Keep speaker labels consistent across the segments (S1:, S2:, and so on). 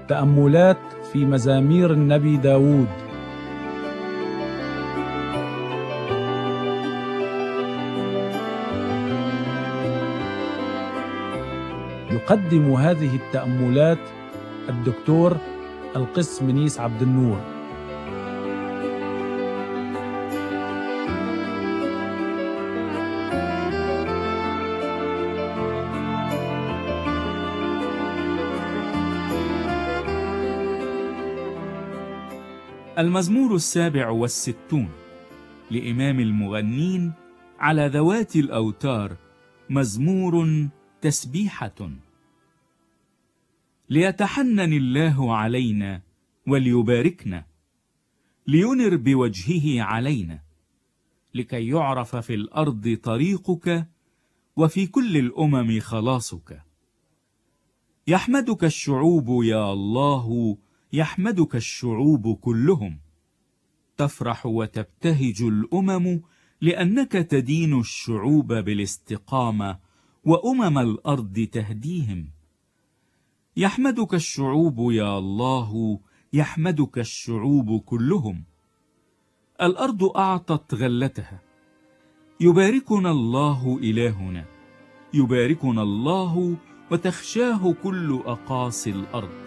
S1: تأملات في مزامير النبي داود. يقدم هذه التأملات الدكتور القس منيس عبد النور.
S2: المزمور 67 لإمام المغنين على ذوات الأوتار، مزمور تسبيحة. ليتحنن الله علينا وليباركنا، لينر بوجهه علينا، لكي يعرف في الأرض طريقك وفي كل الأمم خلاصك. يحمدك الشعوب يا الله، يحمدك الشعوب كلهم. تفرح وتبتهج الأمم لأنك تدين الشعوب بالاستقامة وأمم الأرض تهديهم. يحمدك الشعوب يا الله، يحمدك الشعوب كلهم. الأرض أعطت غلتها. يباركنا الله إلهنا، يباركنا الله وتخشاه كل أقاصي الأرض.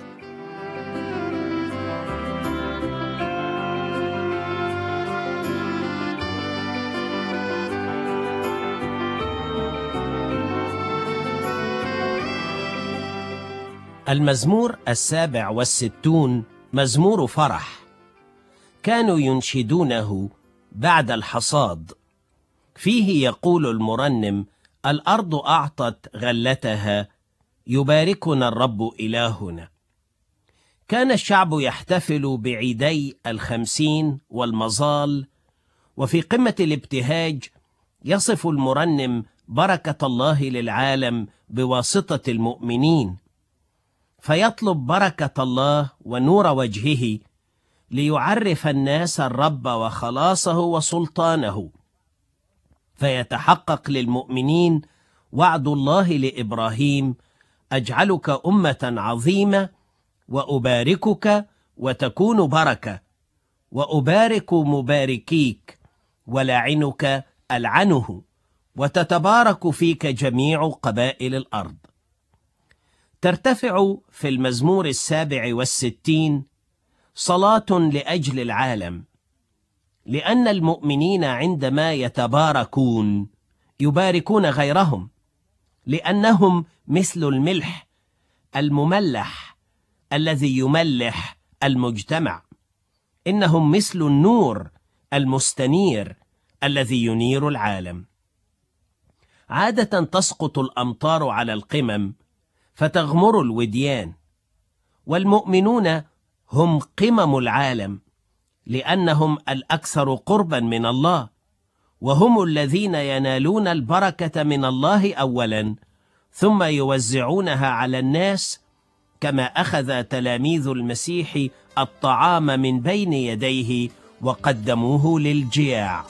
S3: المزمور 67 مزمور فرح، كانوا ينشدونه بعد الحصاد. فيه يقول المرنم: الأرض أعطت غلتها، يباركنا الرب إلهنا. كان الشعب يحتفل بعيدي الخمسين والمظال، وفي قمة الابتهاج يصف المرنم بركة الله للعالم بواسطة المؤمنين، فيطلب بركة الله ونور وجهه ليعرف الناس الرب وخلاصه وسلطانه، فيتحقق للمؤمنين وعد الله لإبراهيم: أجعلك أمة عظيمة وأباركك وتكون بركة، وأبارك مباركيك ولعنك ألعنه، وتتبارك فيك جميع قبائل الأرض. ترتفع في المزمور 67 صلاة لأجل العالم، لأن المؤمنين عندما يتباركون يباركون غيرهم، لأنهم مثل الملح المملح الذي يملح المجتمع. إنهم مثل النور المستنير الذي ينير العالم. عادة تسقط الأمطار على القمم فتغمر الوديان، والمؤمنون هم قمم العالم، لأنهم الأكثر قربا من الله، وهم الذين ينالون البركة من الله أولا، ثم يوزعونها على الناس، كما أخذ تلاميذ المسيح الطعام من بين يديه وقدموه للجياع.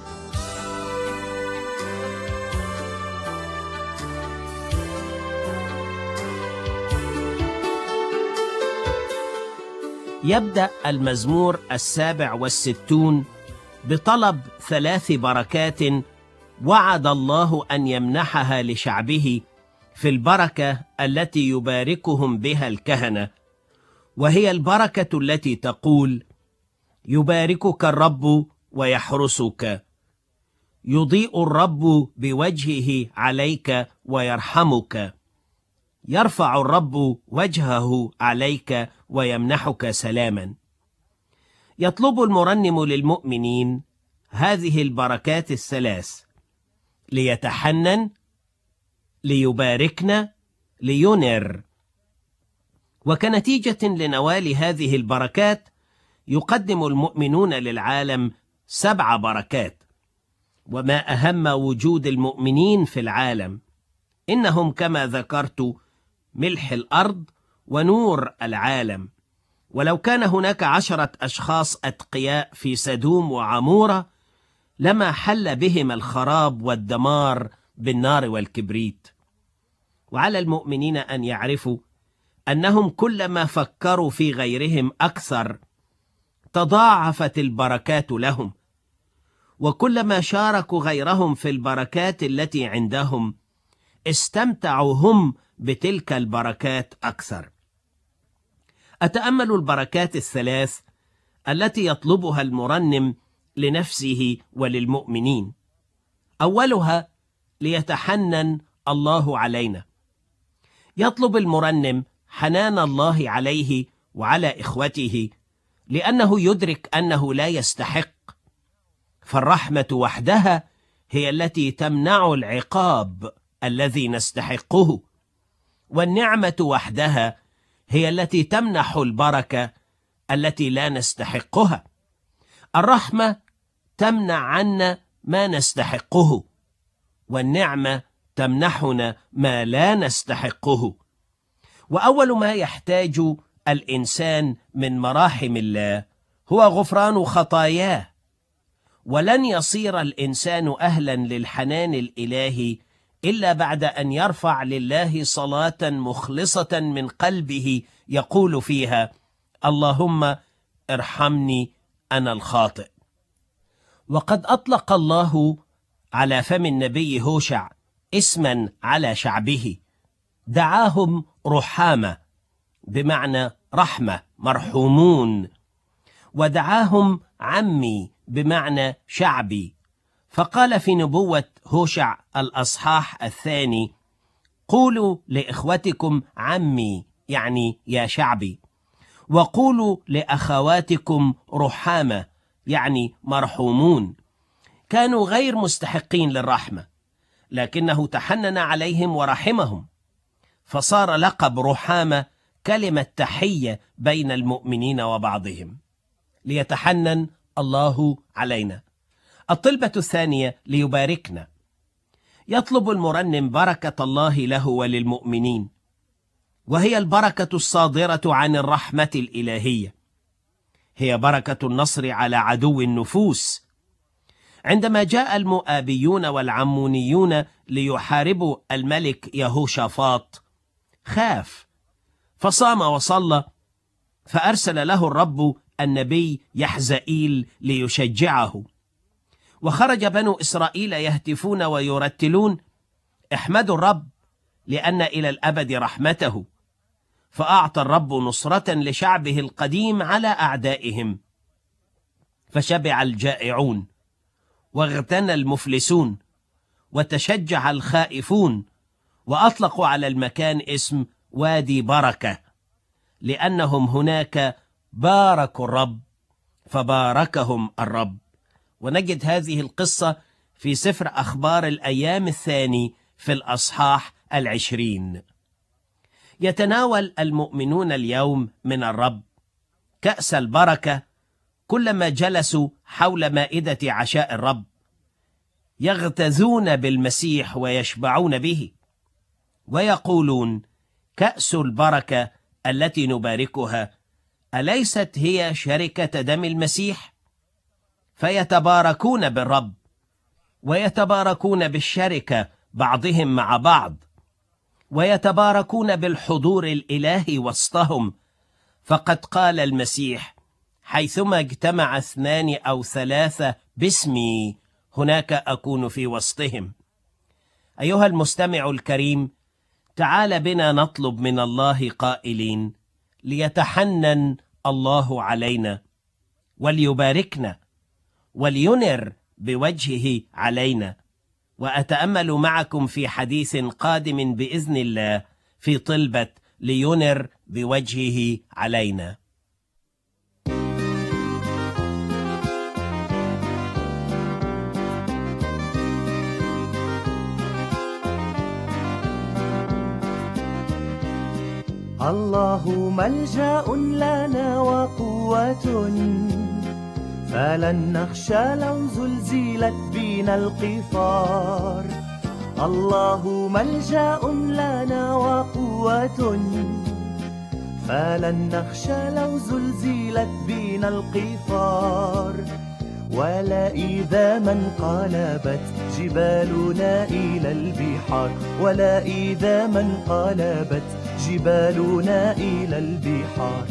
S3: يبدأ المزمور 67 بطلب 3 بركات وعد الله أن يمنحها لشعبه في البركة التي يباركهم بها الكهنة، وهي البركة التي تقول: يباركك الرب ويحرسك، يضيء الرب بوجهه عليك ويرحمك، يرفع الرب وجهه عليك ويمنحك سلاما. يطلب المرنم للمؤمنين هذه البركات الثلاث: ليتحنن، ليباركنا، لينر. وكنتيجة لنوال هذه البركات يقدم المؤمنون للعالم 7 بركات. وما أهم وجود المؤمنين في العالم، إنهم كما ذكرت ملح الأرض ونور العالم. ولو كان هناك 10 أشخاص أتقياء في سدوم وعمورة لما حل بهم الخراب والدمار بالنار والكبريت. وعلى المؤمنين أن يعرفوا أنهم كلما فكروا في غيرهم أكثر تضاعفت البركات لهم، وكلما شاركوا غيرهم في البركات التي عندهم استمتعوا هم بتلك البركات أكثر. أتأمل البركات الثلاث التي يطلبها المرنم لنفسه وللمؤمنين. أولها ليتحنن الله علينا. يطلب المرنم حنان الله عليه وعلى إخوته لأنه يدرك أنه لا يستحق، فالرحمة وحدها هي التي تمنع العقاب الذي نستحقه، والنعمة وحدها هي التي تمنح البركة التي لا نستحقها. الرحمة تمنع عنا ما نستحقه، والنعمة تمنحنا ما لا نستحقه. وأول ما يحتاج الإنسان من مراحم الله هو غفران خطاياه، ولن يصير الإنسان أهلا للحنان الإلهي إلا بعد أن يرفع لله صلاة مخلصة من قلبه يقول فيها: اللهم ارحمني أنا الخاطئ. وقد أطلق الله على فم النبي هوشع اسما على شعبه، دعاهم رحامة بمعنى رحمة، مرحومون، ودعاهم عمي بمعنى شعبي. فقال في نبوة هوشع الأصحاح 2: قولوا لإخوتكم عمي، يعني يا شعبي، وقولوا لأخواتكم رحامة، يعني مرحومون. كانوا غير مستحقين للرحمة، لكنه تحنن عليهم ورحمهم، فصار لقب رحامة كلمة تحية بين المؤمنين وبعضهم. ليتحنن الله علينا. الطلبة الثانية ليباركنا. يطلب المرنم بركة الله له وللمؤمنين، وهي البركة الصادرة عن الرحمة الإلهية. هي بركة النصر على عدو النفوس. عندما جاء المؤابيون والعمونيون ليحاربوا الملك يهوشافاط خاف، فصام وصلى، فأرسل له الرب النبي يحزائيل ليشجعه. وخرج بنو إسرائيل يهتفون ويرتلون: احمدوا الرب لأن إلى الأبد رحمته. فأعطى الرب نصرة لشعبه القديم على أعدائهم، فشبع الجائعون واغتنى المفلسون وتشجع الخائفون، وأطلقوا على المكان اسم وادي بركة، لأنهم هناك باركوا الرب فباركهم الرب. ونجد هذه القصة في سفر أخبار الأيام 2 في الأصحاح 20. يتناول المؤمنون اليوم من الرب كأس البركة كلما جلسوا حول مائدة عشاء الرب، يغتذون بالمسيح ويشبعون به، ويقولون: كأس البركة التي نباركها أليست هي شركة دم المسيح؟ فيتباركون بالرب ويتباركون بالشركة بعضهم مع بعض، ويتباركون بالحضور الإلهي وسطهم. فقد قال المسيح: حيثما اجتمع 2 أو 3 باسمي هناك أكون في وسطهم. أيها المستمع الكريم، تعال بنا نطلب من الله قائلين: ليتحنن الله علينا وليباركنا ولينر بوجهه علينا. وأتأمل معكم في حديث قادم بإذن الله في طلبة لينر بوجهه علينا.
S4: الله ملجأ لنا وقوة، فلن نخشى لو زلزلت بنا القفار. الله ملجأ لنا وقوة، فلن نخشى لو زلزلت بنا القفار. ولا إذا ما انقلبت جبالنا إلى البحار، ولا إذا ما انقلبت جبالنا إلى البحار.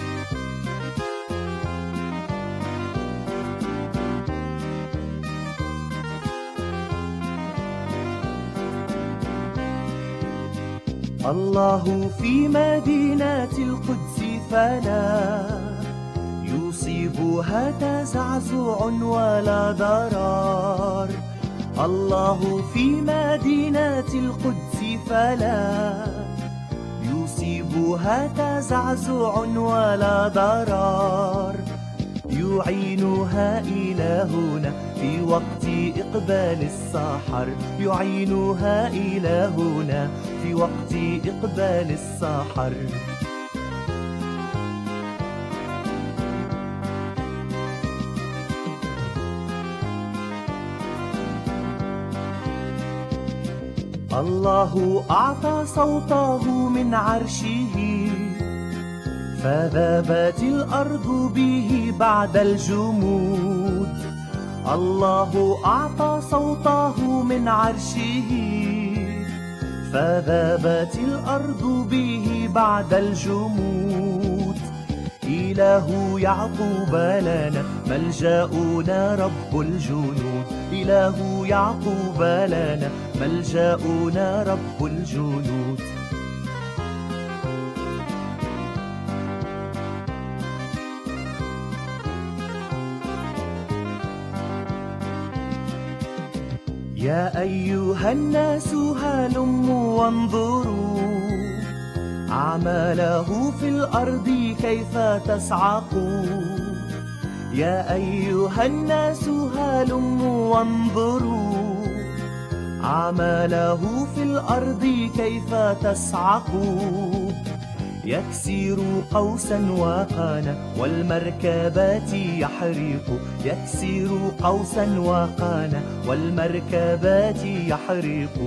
S4: الله في مدينة القدس فلا يصيبها تزعزع ولا ضرار. الله في مدينة القدس فلا يصيبها تزعزع ولا ضرار. يعينها إلهنا في وقت إقبال السحر. يعينها إلهنا في وقت إقبال السحر. الله أعطى صوته من عرشه فذابت الأرض به بعد الجمود. الله أعطى صوته من عرشه فذابت الأرض به بعد الجمود. إله يعقوب لنا ملجأنا رب الجنود. إله يعقوب لنا ملجأنا رب الجنود. يا أيها الناس هلموا وانظروا أعماله في الأرض كيف تصعق. يا أيها الناس هلموا وانظروا أعماله في الأرض كيف تصعق. يكسر قوسا وقانا والمركبات يحرق. يكسر قوسا وقانا والمركبات يحرق.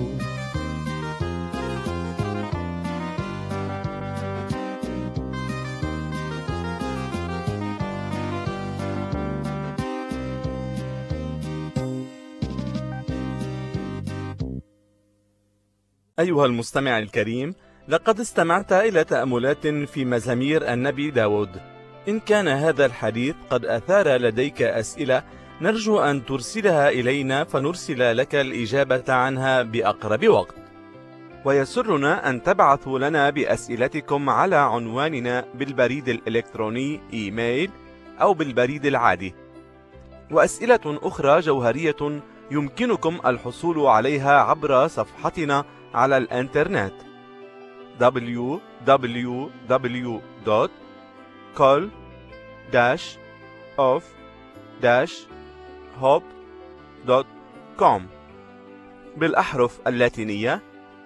S5: أيها المستمع الكريم، لقد استمعت إلى تأملات في مزامير النبي داود. إن كان هذا الحديث قد أثار لديك أسئلة، نرجو أن ترسلها إلينا فنرسل لك الإجابة عنها بأقرب وقت. ويسرنا أن تبعثوا لنا بأسئلتكم على عنواننا بالبريد الإلكتروني إيميل أو بالبريد العادي. وأسئلة أخرى جوهرية يمكنكم الحصول عليها عبر صفحتنا على الإنترنت www.call-of-hope.com بالأحرف اللاتينية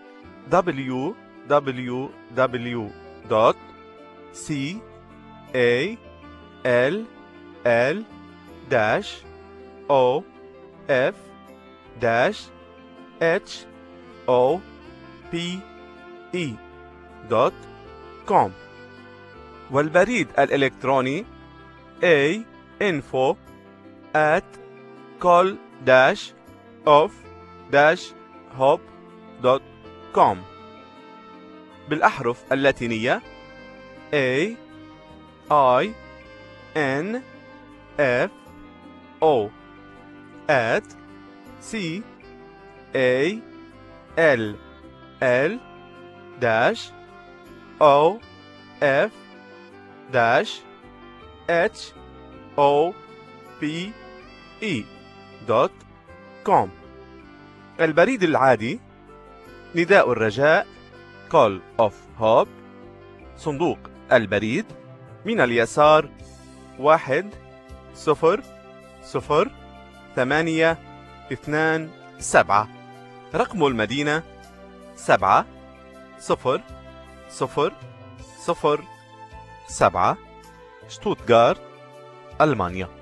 S5: www.call-of-hope.com والبريد الإلكتروني info@call-of-hope.com بالأحرف اللاتينية CALL-OFF-HOPE.com البريد العادي نداء الرجاء Call of Hope، صندوق البريد من اليسار 1002827. رقم المدينة 70007 شتوتغارت، ألمانيا.